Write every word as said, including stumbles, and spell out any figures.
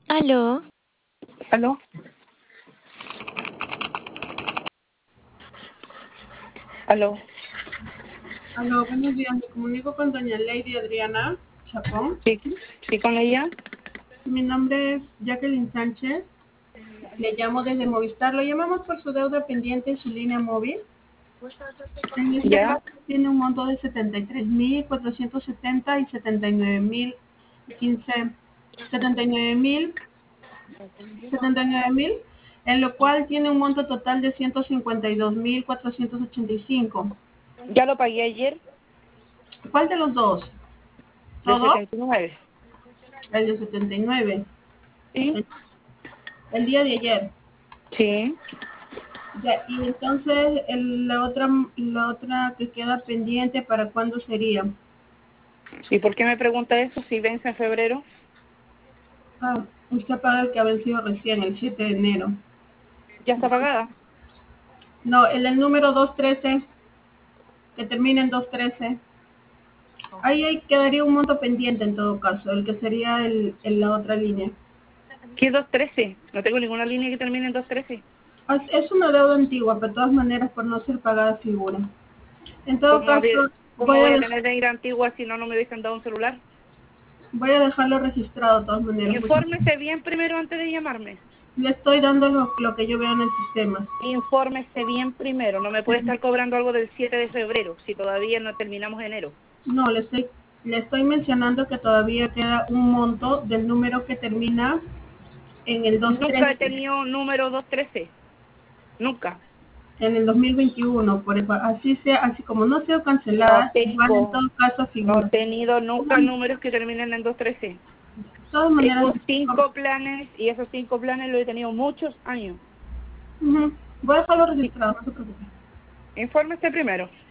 ¿Aló? ¿Aló? ¿Aló? Aló, buenos días. Me comunico con doña Lady Adriana Chapón. ¿Sí? ¿Sí con ella? Mi nombre es Jacqueline Sánchez. Le llamo desde Movistar. Lo llamamos por su deuda pendiente en su línea móvil. En este ¿Ya? caso tiene un monto de setenta y tres mil cuatrocientos setenta y setenta y nueve mil quince, setenta y nueve mil, setenta y nueve mil, en lo cual tiene un monto total de ciento cincuenta y dos mil cuatrocientos ochenta y cinco. ¿Ya lo pagué ayer? ¿Cuál de los dos? De ¿Todo? setenta y nueve. El de setenta y nueve. ¿Sí? El, el día de ayer. Sí. Ya, y entonces el- la otra la otra que queda pendiente, ¿para cuándo sería? ¿Y por qué me pregunta eso si vence en febrero? Ah, usted paga el que ha vencido recién, el siete de enero. ¿Ya está pagada? No, el, el número doscientos trece, que termina en doscientos trece. Ahí, ahí quedaría un monto pendiente en todo caso, el que sería el, el- la otra línea. ¿Qué dos trece? No tengo ninguna línea que termine en dos trece. Ah, es una deuda antigua, pero de todas maneras por no ser pagada figura. En todo ¿Cómo, caso, de- voy ¿Cómo a, voy a dej- tener de ir antigua si no, no me hubiesen dado un celular? voy a dejarlo registrado de todas maneras. Muchas- Infórmese bien primero antes de llamarme. Le estoy dando lo, lo que yo veo en el sistema. Infórmese bien primero. No me puede estar cobrando algo del siete de febrero si todavía no terminamos enero. No, le estoy, le estoy mencionando que todavía queda un monto del número que termina en el Nunca he doscientos trece, tenido número dos trece. Nunca. en el dos mil veintiuno, por eso, así sea, así como no sea No cancelada, igual en tengo. todo caso No he figura. tenido nunca números que terminen en dos trece. De todas maneras, Tengo cinco planes y esos cinco planes los he tenido muchos años. ujú, voy a dejarlo Sí. registrado, no se preocupe. Infórmese primero.